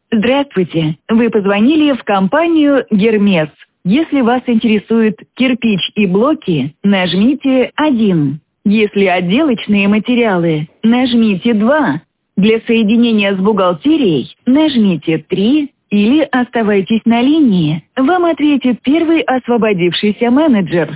Здравствуйте. Вы позвонили в компанию «Гермес». Если вас интересует кирпич и блоки, нажмите 1. Если отделочные материалы, нажмите 2. Для соединения с бухгалтерией нажмите 3 или оставайтесь на линии. Вам ответит первый освободившийся менеджер.